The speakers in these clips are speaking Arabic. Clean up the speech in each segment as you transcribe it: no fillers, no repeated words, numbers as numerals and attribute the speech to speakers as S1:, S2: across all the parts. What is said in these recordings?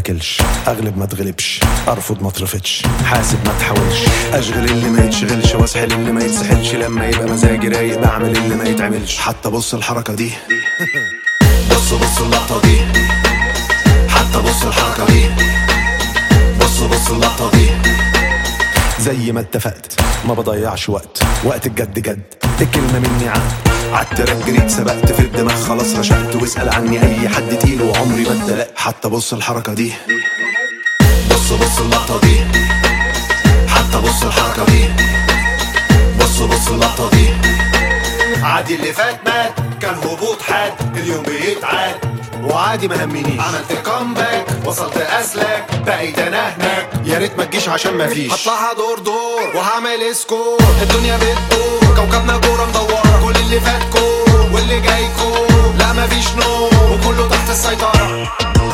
S1: اتكلش، اغلب ما اتغلبش، ارفض ما اترفضش، حاسب ما تحاولش، اشغل اللي ما يتشغلش واسحل اللي ما يتسحلش، لما يبقى مزاجي رايق بعمل اللي ما يتعملش. حتى بص الحركة دي، بص اللقطة دي، حتى بص الحركة دي، بص اللقطة دي. زي ما اتفقت ما بضيعش وقت الجد جد، الكلمة مني عالتراك جريت سبقت في الدماغ خلاص رشقت، واسأل عني اي حد تقيل وعمري ما اتدلقت. حتى بص الحركة دي، بص اللقطة دي، حتى بص الحركة دي، بص اللقطة دي. عادي اللي فات مات، كان هبوط حاد، اليوم بيتعاد وعادي ما همنيش. عملت كومباك وصلت اسلاك، بقيت انا هناك، يا ريت ما تجيش عشان ما فيش. هطلعها دور وهعمل سكور، الدنيا بتدور كوكبنا كورة مدورة، كل اللي فات كور واللي جاي كور، لا ما فيش نور وكله تحت السيطرة.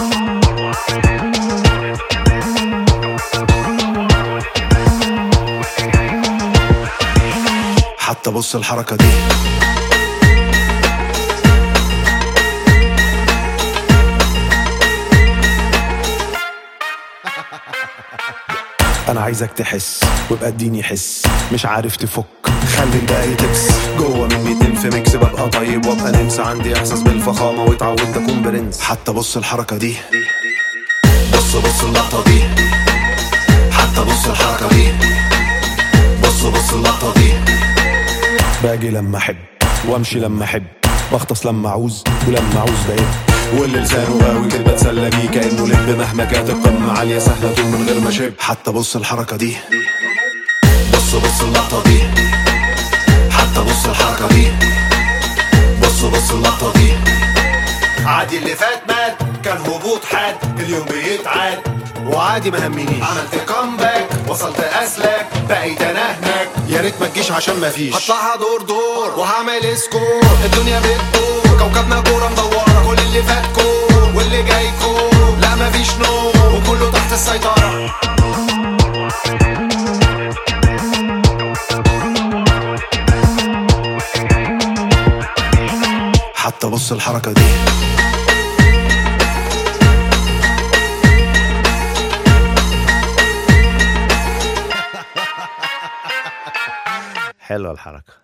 S1: حتى بص الحركة دي، انا عايزك تحس وابقى اديني حس، مش عارف تفك خلي الباقي تبس، جوه مني تنف ميكس، ببقى طيب وابقى نمس، عندي احساس بالفخامة واتعودت اكون برنس. حتى بص الحركة دي، بص اللقطة دي، حتى بص الحركة دي، بص اللقطة دي. باجي لما احب وامشي لما احب، بغطس لما اعوز ولما اعوز بقيت، واللي لسانه قوي كده بتسلى بيه كأنه لب، مهما كانت القمة عالية سهلة طول من غير ما شب. حتى بص الحركة دي، بص اللقطة دي، حتى بص الحركة دي، بص اللقطة دي. عادي اللي فات مات، كان هبوط حاد، اليوم بيتعاد وعادي ما همنيش. عملت كومباك وصلت اسلاك، بقيت انا هناك، يا ريت ما تجيش عشان ما فيش. هطلعها دور وهعمل سكور، الدنيا بتدور كوكبنا كورة مدورة، كل اللي فات كور واللي جاي كور، لا ما فيش نور وكله تحت السيطرة. حتى بص الحركة دي.
S2: حلوة الحركة.